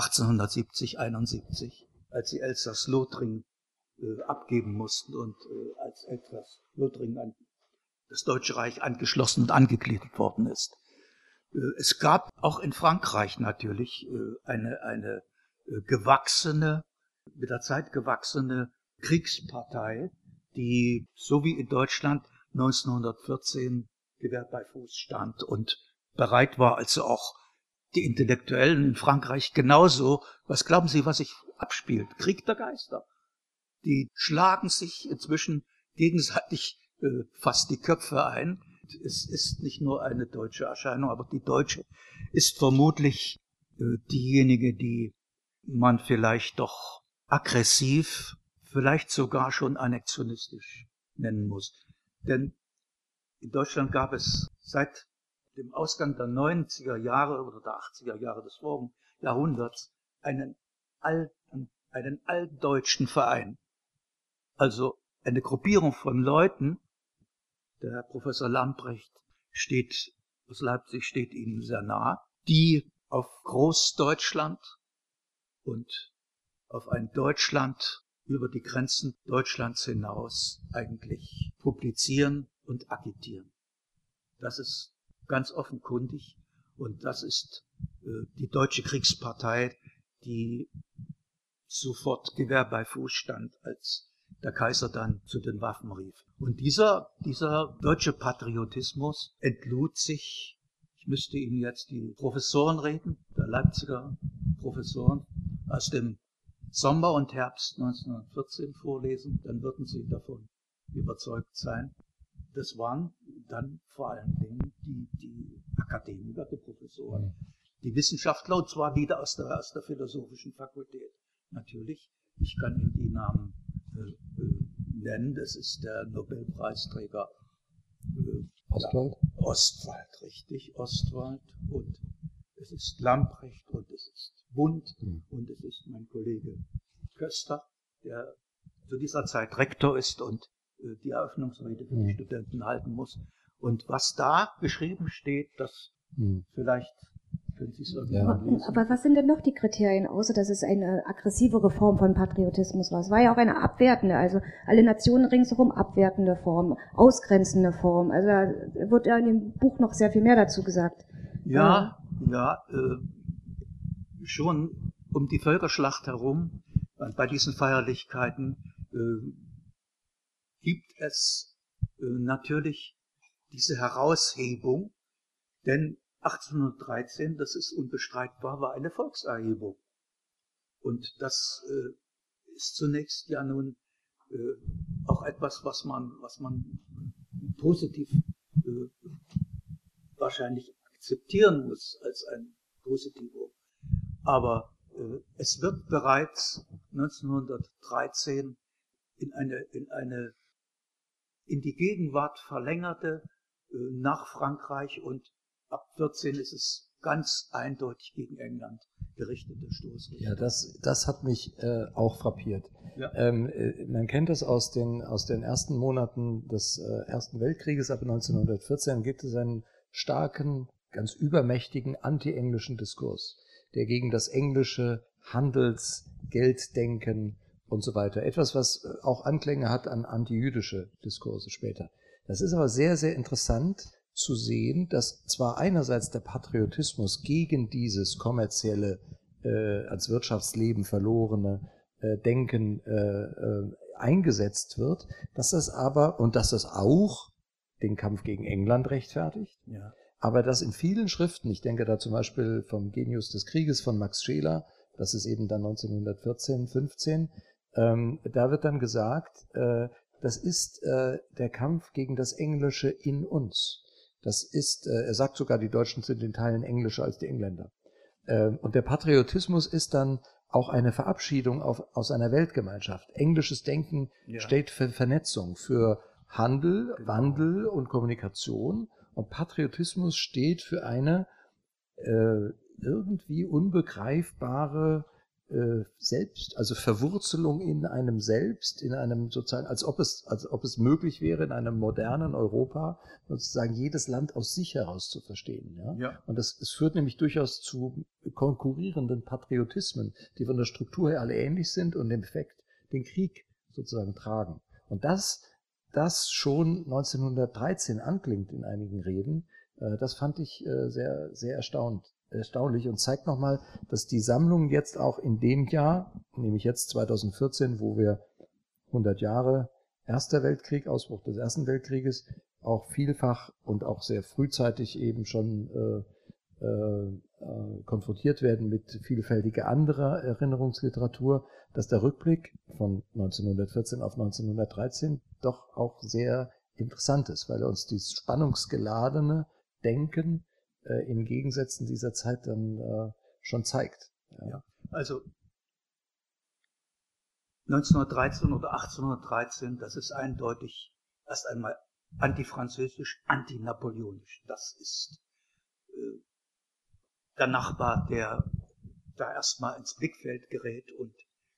1870-71, als sie Elsass-Lothringen abgeben mussten und als Elsass-Lothringen an das Deutsche Reich angeschlossen und angegliedert worden ist. Es gab auch in Frankreich natürlich eine gewachsene, mit der Zeit gewachsene Kriegspartei, die so wie in Deutschland 1914 Gewehr bei Fuß stand und bereit war, also auch die Intellektuellen in Frankreich genauso. Was glauben Sie, was sich abspielt? Krieg der Geister. Die schlagen sich inzwischen gegenseitig fast die Köpfe ein. Es ist nicht nur eine deutsche Erscheinung, aber die deutsche ist vermutlich diejenige, die man vielleicht doch aggressiv, vielleicht sogar schon annexionistisch nennen muss. Denn in Deutschland gab es seit dem Ausgang der 90er Jahre oder der 80er Jahre des vorigen Jahrhunderts einen alldeutschen Verein. Also eine Gruppierung von Leuten. Der Herr Professor Lamprecht aus Leipzig steht Ihnen sehr nah, die auf Großdeutschland und auf ein Deutschland über die Grenzen Deutschlands hinaus eigentlich publizieren und agitieren. Das ist ganz offenkundig und das ist die Deutsche Kriegspartei, die sofort Gewehr bei Fuß stand, als der Kaiser dann zu den Waffen rief. Und dieser deutsche Patriotismus entlud sich, ich müsste Ihnen jetzt die Professoren reden, der Leipziger Professoren, aus dem Sommer und Herbst 1914 vorlesen, dann würden Sie davon überzeugt sein. Das waren dann vor allen Dingen die Akademiker, die Professoren, die Wissenschaftler, und zwar wieder aus der philosophischen Fakultät. Natürlich, ich kann Ihnen die Namen nennen. Das ist der Nobelpreisträger
Ostwald?
Ja, Ostwald, richtig, Ostwald. Und es ist Lamprecht und es ist Wundt und es ist mein Kollege Köster, der zu dieser Zeit Rektor ist und die Eröffnungsrede für die Studenten halten muss. Und was da geschrieben steht, das vielleicht können Sie es irgendwann lesen.
Aber was sind denn noch die Kriterien, außer dass es eine aggressivere Form von Patriotismus war? Es war ja auch eine abwertende, also alle Nationen ringsherum abwertende Form, ausgrenzende Form. Also da wird ja in dem Buch noch sehr viel mehr dazu gesagt.
Schon um die Völkerschlacht herum, bei diesen Feierlichkeiten, gibt es natürlich diese Heraushebung, denn 1813, das ist unbestreitbar, war eine Volkserhebung. Und das ist zunächst ja nun auch etwas, was man positiv wahrscheinlich akzeptieren muss als ein Positivum. Aber es wird bereits 1913 in die Gegenwart verlängerte nach Frankreich, und ab 14 ist es ganz eindeutig gegen England gerichtete Stoßrichtung.
Ja, das hat mich auch frappiert.
Ja.
Man kennt das aus den ersten Monaten des Ersten Weltkrieges. Ab 1914 gibt es einen starken, ganz übermächtigen anti-englischen Diskurs, der gegen das englische Gelddenken und so weiter, etwas, was auch Anklänge hat an antijüdische Diskurse später. Das ist aber sehr, sehr interessant zu sehen, dass zwar einerseits der Patriotismus gegen dieses kommerzielle, als Wirtschaftsleben verlorene Denken eingesetzt wird, dass das auch den Kampf gegen England rechtfertigt,
Ja.
aber dass in vielen Schriften, ich denke da zum Beispiel vom Genius des Krieges von Max Scheler, das ist eben dann 1914, 15, da wird dann gesagt, das ist der Kampf gegen das Englische in uns. Das ist, er sagt sogar, die Deutschen sind in Teilen englischer als die Engländer. Und der Patriotismus ist dann auch eine Verabschiedung aus einer Weltgemeinschaft. Englisches Denken steht für Vernetzung, für Handel, Wandel und Kommunikation. Und Patriotismus steht für eine irgendwie unbegreifbare also Verwurzelung in einem Selbst, in einem sozusagen, als ob es möglich wäre, in einem modernen Europa sozusagen jedes Land aus sich heraus zu verstehen. Ja?
Ja.
Und es führt nämlich durchaus zu konkurrierenden Patriotismen, die von der Struktur her alle ähnlich sind und im Effekt den Krieg sozusagen tragen. Und das schon 1913 anklingt in einigen Reden, das fand ich sehr, sehr erstaunlich und zeigt nochmal, dass die Sammlung jetzt auch in dem Jahr, nämlich jetzt 2014, wo wir 100 Jahre Erster Weltkrieg, Ausbruch des Ersten Weltkrieges, auch vielfach und auch sehr frühzeitig eben schon konfrontiert werden mit vielfältiger anderer Erinnerungsliteratur, dass der Rückblick von 1914 auf 1913 doch auch sehr interessant ist, weil er uns dieses spannungsgeladene Denken in Gegensätzen dieser Zeit dann schon zeigt.
Ja. Also 1913 oder 1813, das ist eindeutig erst einmal antifranzösisch, antinapoleonisch. Das ist der Nachbar, der da erstmal ins Blickfeld gerät und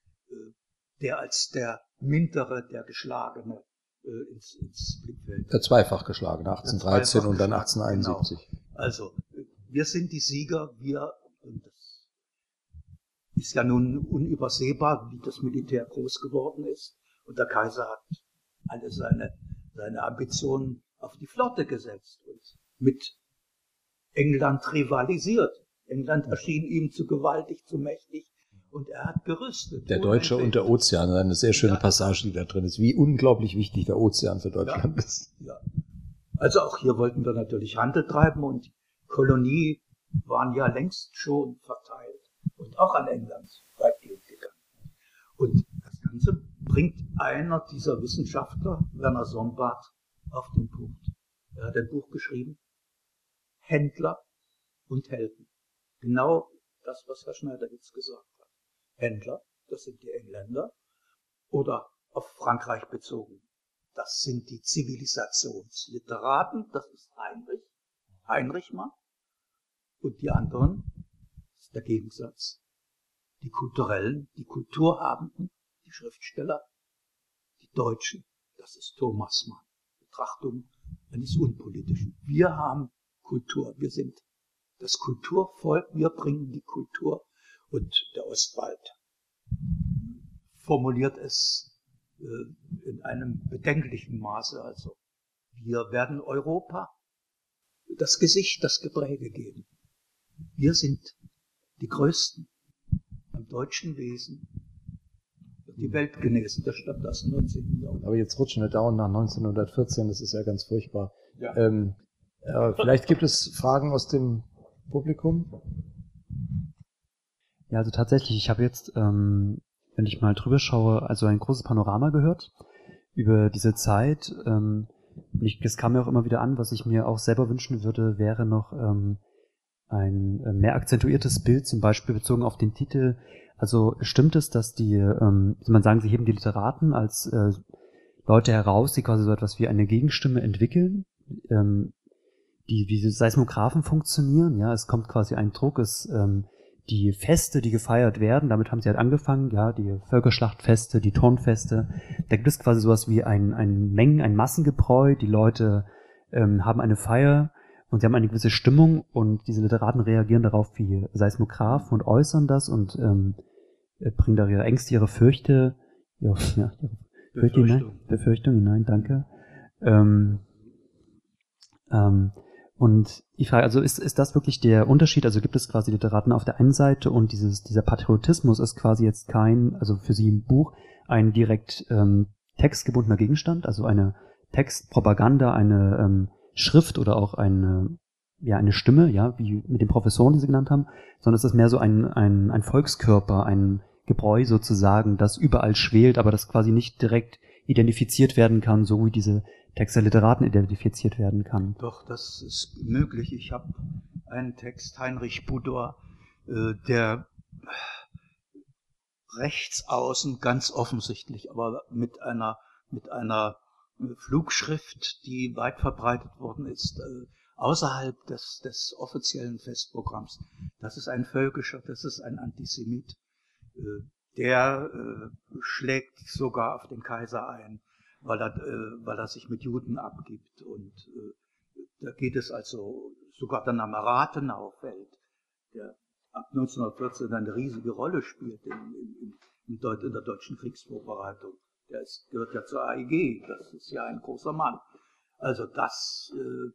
der als der Mintere, der Geschlagene ins Blickfeld.
Der zweifach geschlagene, 1813 und dann 1871.
Genau. Also, wir sind die Sieger, und das ist ja nun unübersehbar, wie das Militär groß geworden ist. Und der Kaiser hat alle seine Ambitionen auf die Flotte gesetzt und mit England rivalisiert. England erschien ihm zu gewaltig, zu mächtig, und er hat gerüstet.
Der Deutsche und der Ozean, eine sehr schöne Passage, die da drin ist, wie unglaublich wichtig der Ozean für Deutschland ist.
Ja. Also auch hier wollten wir natürlich Handel treiben, und Kolonien waren ja längst schon verteilt und auch an England weitgehend gegangen. Und das Ganze bringt einer dieser Wissenschaftler, Werner Sombart, auf den Punkt. Er hat ein Buch geschrieben, Händler und Helden. Genau das, was Herr Schneider jetzt gesagt hat. Händler, das sind die Engländer, oder auf Frankreich bezogen, das sind die Zivilisationsliteraten, das ist Heinrich Mann, und die anderen, das ist der Gegensatz, die Kulturellen, die Kulturhabenden, die Schriftsteller, die Deutschen, das ist Thomas Mann, Betrachtung eines Unpolitischen. Wir haben Kultur, wir sind das Kulturvolk, wir bringen die Kultur, und der Ostwald formuliert es in einem bedenklichen Maße. Also wir werden Europa das Gesicht, das Gepräge geben. Wir sind die Größten am deutschen Wesen. Die Welt genesen, das stammt aus dem 19. Jahrhundert.
Aber jetzt rutschen wir dauernd nach 1914, das ist ja ganz furchtbar.
Ja.
Vielleicht gibt es Fragen aus dem Publikum?
Ja, also tatsächlich, ich habe jetzt wenn ich mal drüber schaue, also ein großes Panorama gehört über diese Zeit. Das kam mir auch immer wieder an, was ich mir auch selber wünschen würde, wäre noch ein mehr akzentuiertes Bild, zum Beispiel bezogen auf den Titel. Also stimmt es, dass man sagen, Sie heben die Literaten als Leute heraus, die quasi so etwas wie eine Gegenstimme entwickeln, wie Seismographen funktionieren, ja, es kommt quasi ein Druck, die Feste, die gefeiert werden, damit haben sie halt angefangen, ja, die Völkerschlachtfeste, die Turnfeste, da gibt es quasi sowas wie ein Massengebräu, die Leute haben eine Feier und sie haben eine gewisse Stimmung und diese Literaten reagieren darauf wie Seismographen und äußern das und bringen da ihre Ängste, ihre Fürchte, Befürchtung hinein, danke. Und ich frage, also ist das wirklich der Unterschied? Also gibt es quasi Literaten auf der einen Seite und dieser Patriotismus ist quasi jetzt also für Sie im Buch ein direkt textgebundener Gegenstand, also eine Textpropaganda, eine Schrift oder auch eine Stimme, ja, wie mit den Professoren, die Sie genannt haben, sondern es ist mehr so ein Volkskörper, ein Gebräu sozusagen, das überall schwelt, aber das quasi nicht direkt identifiziert werden kann, so wie diese Text der Literaten identifiziert werden kann.
Doch, das ist möglich. Ich habe einen Text, Heinrich Budor, der rechts außen ganz offensichtlich, aber mit einer Flugschrift, die weit verbreitet worden ist, außerhalb des offiziellen Festprogramms. Das ist ein Völkischer, das ist ein Antisemit. Der schlägt sogar auf den Kaiser ein, weil er sich mit Juden abgibt. Und da geht es also sogar dann am Rathenau-Feld, der ab 1914 eine riesige Rolle spielt in der deutschen Kriegsvorbereitung. Der gehört ja zur AEG, das ist ja ein großer Mann. Also das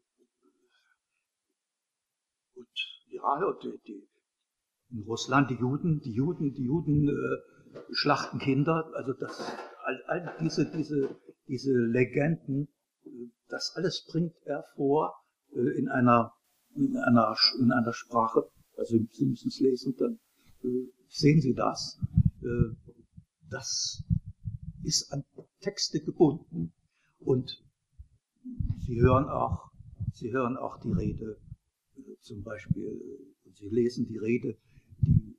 in Russland die Juden schlachten Kinder, also all diese Legenden, das alles bringt er vor in einer Sprache, also Sie müssen es lesen, dann sehen Sie das. Das ist an Texte gebunden und Sie hören auch die Rede, zum Beispiel, Sie lesen die Rede, die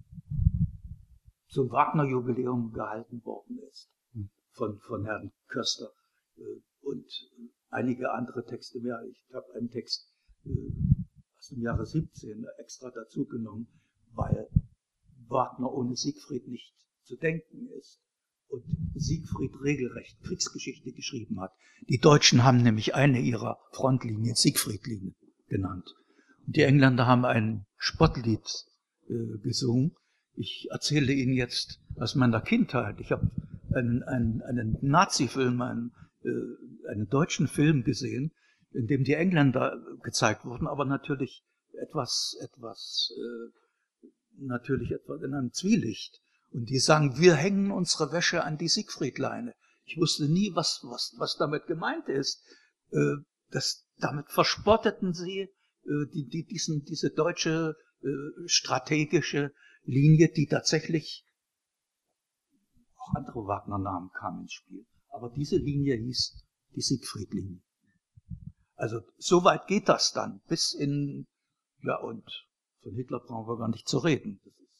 zum Wagner-Jubiläum gehalten worden ist, von Herrn Köster und einige andere Texte mehr. Ich habe einen Text aus dem Jahre 17 extra dazu genommen, weil Wagner ohne Siegfried nicht zu denken ist und Siegfried regelrecht Kriegsgeschichte geschrieben hat. Die Deutschen haben nämlich eine ihrer Frontlinien Siegfried-Linie genannt. Und die Engländer haben ein Spottlied gesungen. Ich erzähle Ihnen jetzt aus meiner Kindheit. Ich habe einen Nazi-Film, einen deutschen Film gesehen, in dem die Engländer gezeigt wurden, aber natürlich etwas in einem Zwielicht. Und die sagen, wir hängen unsere Wäsche an die Siegfriedleine. Ich wusste nie, was damit gemeint ist. Damit verspotteten sie diese deutsche strategische Linie, die tatsächlich, auch andere Wagner-Namen kamen ins Spiel. Aber diese Linie hieß die Siegfried-Linie. Also so weit geht das dann, bis und von Hitler brauchen wir gar nicht zu reden.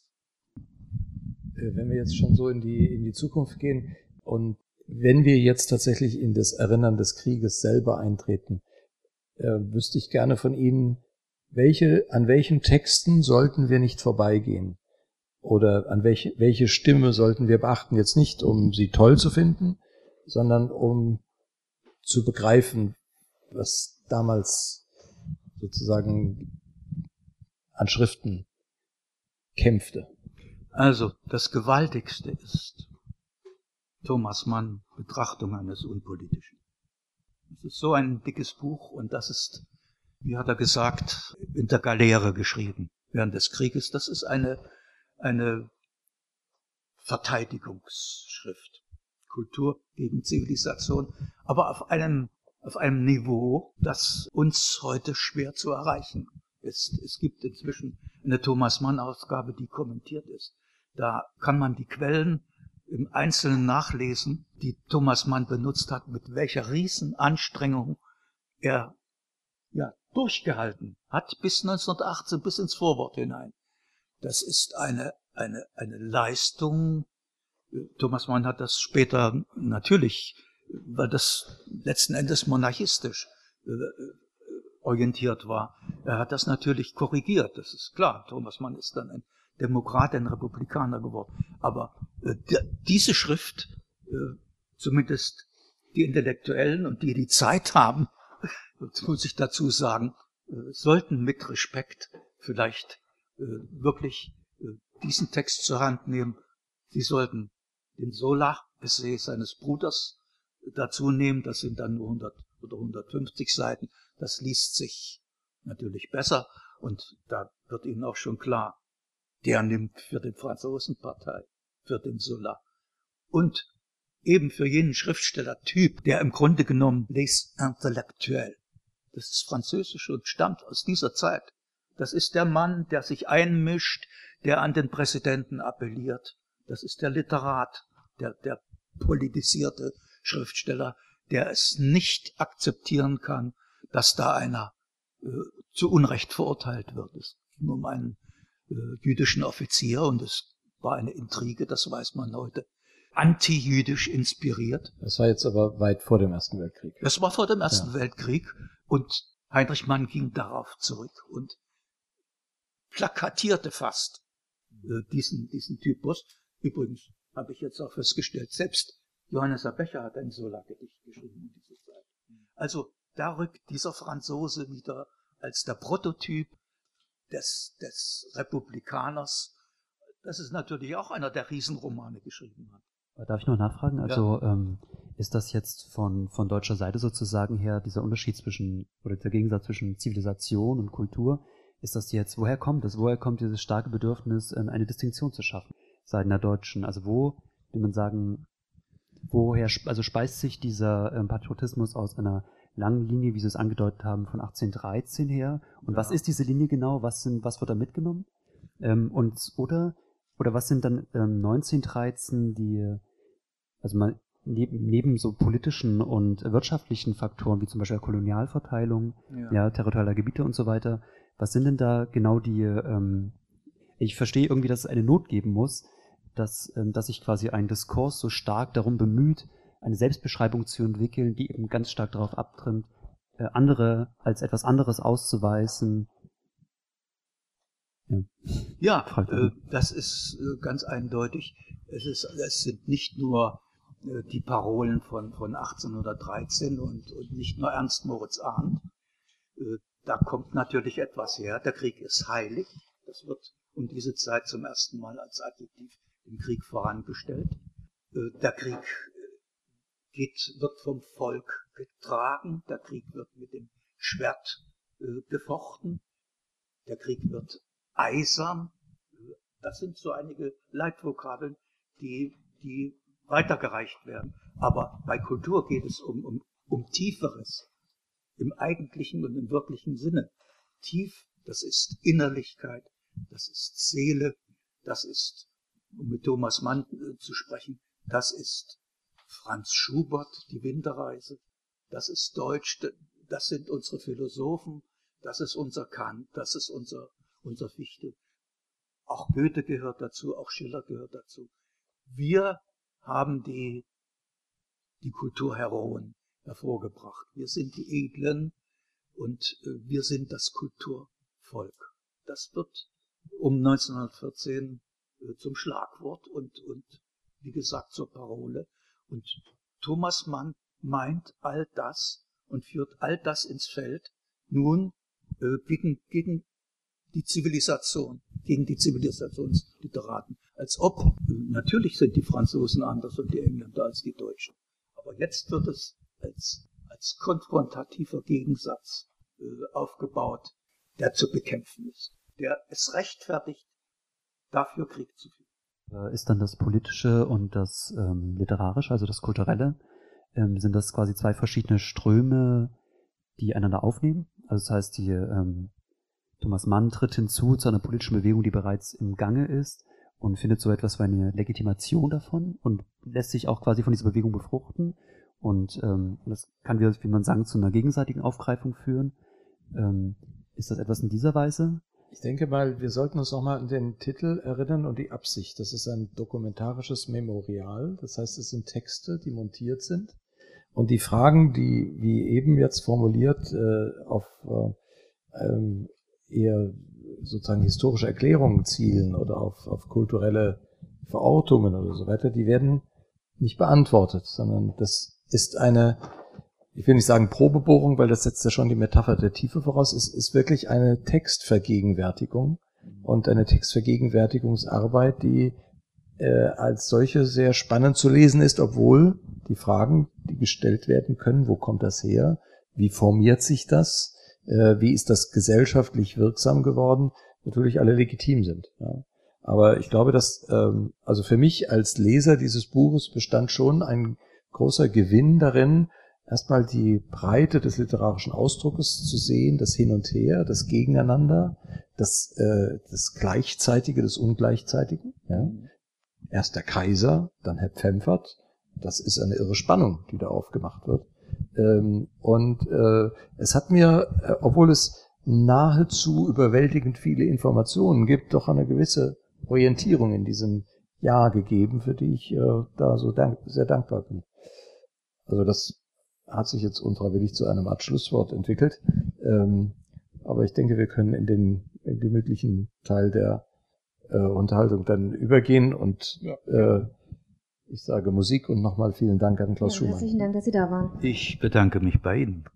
Wenn wir jetzt schon so in die Zukunft gehen und wenn wir jetzt tatsächlich in das Erinnern des Krieges selber eintreten, wüsste ich gerne von Ihnen, an welchen Texten sollten wir nicht vorbeigehen? Oder an welche Stimme sollten wir beachten? Jetzt nicht, um sie toll zu finden, sondern um zu begreifen, was damals sozusagen an Schriften kämpfte.
Also, das Gewaltigste ist Thomas Mann, Betrachtung eines Unpolitischen. Es ist so ein dickes Buch und das ist, wie hat er gesagt, in der Galeere geschrieben während des Krieges. Das ist eine Verteidigungsschrift. Kultur gegen Zivilisation, aber auf einem Niveau, das uns heute schwer zu erreichen ist. Es gibt inzwischen eine Thomas Mann-Ausgabe, die kommentiert ist. Da kann man die Quellen im Einzelnen nachlesen, die Thomas Mann benutzt hat, mit welcher Riesenanstrengung er durchgehalten hat bis 1918, bis ins Vorwort hinein. Das ist eine Leistung. Thomas Mann hat das später natürlich, weil das letzten Endes monarchistisch orientiert war. Er hat das natürlich korrigiert, das ist klar. Thomas Mann ist dann ein Demokrat, ein Republikaner geworden. Aber diese Schrift, zumindest die Intellektuellen und die Zeit haben, muss ich dazu sagen, sollten mit Respekt vielleicht wirklich diesen Text zur Hand nehmen. Sie sollten den Zola-Essay seines Bruders dazu nehmen. Das sind dann nur 100 oder 150 Seiten. Das liest sich natürlich besser und da wird Ihnen auch schon klar, der nimmt für den Franzosen Partei, für den Zola und eben für jenen Schriftstellertyp, der im Grunde genommen les intellectuels. Das ist französisch und stammt aus dieser Zeit. Das ist der Mann, der sich einmischt, der an den Präsidenten appelliert. Das ist der Literat, der politisierte Schriftsteller, der es nicht akzeptieren kann, dass da einer zu Unrecht verurteilt wird. Es ging um einen jüdischen Offizier und es war eine Intrige, das weiß man heute, antijüdisch inspiriert.
Das war jetzt aber weit vor dem Ersten Weltkrieg.
Das war vor dem Ersten Weltkrieg und Heinrich Mann ging darauf zurück und plakatierte fast diesen Typus. Übrigens habe ich jetzt auch festgestellt, selbst Johannes Becher hat ein Zola-Gedicht geschrieben in dieser Zeit. Also da rückt dieser Franzose wieder als der Prototyp des Republikaners. Das ist natürlich auch einer, der Riesenromane geschrieben hat.
Darf ich noch nachfragen? Also ist das jetzt von deutscher Seite sozusagen her dieser Unterschied zwischen, oder der Gegensatz zwischen Zivilisation und Kultur, ist das jetzt, woher kommt das? Woher kommt dieses starke Bedürfnis, eine Distinktion zu schaffen seitens der Deutschen? Also wo, will man sagen, woher, also speist sich dieser Patriotismus aus einer langen Linie, wie Sie es angedeutet haben, von 1813 her? Und was ist diese Linie genau? Was wird da mitgenommen? Oder was sind dann 1913 die, also mal neben so politischen und wirtschaftlichen Faktoren, wie zum Beispiel Kolonialverteilung, territorialer Gebiete und so weiter, was sind denn da genau die, ich verstehe irgendwie, dass es eine Not geben muss, dass sich quasi ein Diskurs so stark darum bemüht, eine Selbstbeschreibung zu entwickeln, die eben ganz stark darauf abtrimmt, andere als etwas anderes auszuweisen.
Das ist ganz eindeutig. Es sind nicht nur die Parolen von 1813 und nicht nur Ernst Moritz Arndt. Da kommt natürlich etwas her. Der Krieg ist heilig. Das wird um diese Zeit zum ersten Mal als Adjektiv im Krieg vorangestellt. Der Krieg wird vom Volk getragen. Der Krieg wird mit dem Schwert gefochten. Der Krieg wird eisern. Das sind so einige Leitvokabeln, die weitergereicht werden. Aber bei Kultur geht es um Tieferes, im eigentlichen und im wirklichen Sinne. Tief, das ist Innerlichkeit, das ist Seele, das ist, um mit Thomas Mann zu sprechen, das ist Franz Schubert, die Winterreise, das ist Deutsch, das sind unsere Philosophen, das ist unser Kant, das ist unser Fichte. Auch Goethe gehört dazu, auch Schiller gehört dazu. Wir haben die Kulturheroen hervorgebracht. Wir sind die Edlen und wir sind das Kulturvolk. Das wird um 1914 zum Schlagwort und wie gesagt zur Parole. Und Thomas Mann meint all das und führt all das ins Feld nun gegen die Zivilisation, gegen die Zivilisationsliteraten. Als ob, natürlich sind die Franzosen anders und die Engländer als die Deutschen. Aber jetzt wird es als konfrontativer Gegensatz aufgebaut, der zu bekämpfen ist, der es rechtfertigt, dafür Krieg zu führen.
Ist dann das Politische und das Literarische, also das Kulturelle, sind das quasi zwei verschiedene Ströme, die einander aufnehmen? Also das heißt, Thomas Mann tritt hinzu zu einer politischen Bewegung, die bereits im Gange ist, und findet so etwas wie eine Legitimation davon und lässt sich auch quasi von dieser Bewegung befruchten. Und das kann, wie man sagen, zu einer gegenseitigen Aufgreifung führen. Ist das etwas in dieser Weise?
Ich denke mal, wir sollten uns nochmal an den Titel erinnern und die Absicht. Das ist ein dokumentarisches Memorial. Das heißt, es sind Texte, die montiert sind. Und die Fragen, die, wie eben jetzt formuliert, auf eher sozusagen historische Erklärungen zielen oder auf kulturelle Verortungen oder so weiter, die werden nicht beantwortet, sondern das ist eine, ich will nicht sagen Probebohrung, weil das setzt ja schon die Metapher der Tiefe voraus, ist wirklich eine Textvergegenwärtigung und eine Textvergegenwärtigungsarbeit, die als solche sehr spannend zu lesen ist, obwohl die Fragen, die gestellt werden können, wo kommt das her, wie formiert sich das, wie ist das gesellschaftlich wirksam geworden, natürlich alle legitim sind. Ja. Aber ich glaube, dass also für mich als Leser dieses Buches bestand schon ein großer Gewinn darin, erstmal die Breite des literarischen Ausdruckes zu sehen, das Hin und Her, das Gegeneinander, das Gleichzeitige, das Ungleichzeitige. Ja. Erst der Kaiser, dann Herr Pfemfert. Das ist eine irre Spannung, die da aufgemacht wird. Es hat mir, obwohl es nahezu überwältigend viele Informationen gibt, doch eine gewisse Orientierung in diesem Jahr gegeben, für die ich da so sehr dankbar bin. Also das hat sich jetzt unfreiwillig zu einem Art Schlusswort entwickelt. Aber ich denke, wir können in den gemütlichen Teil der Unterhaltung dann übergehen und ich sage Musik und nochmal vielen Dank an Klaus Schumann.
Herzlichen Dank, dass Sie da waren.
Ich bedanke mich bei Ihnen.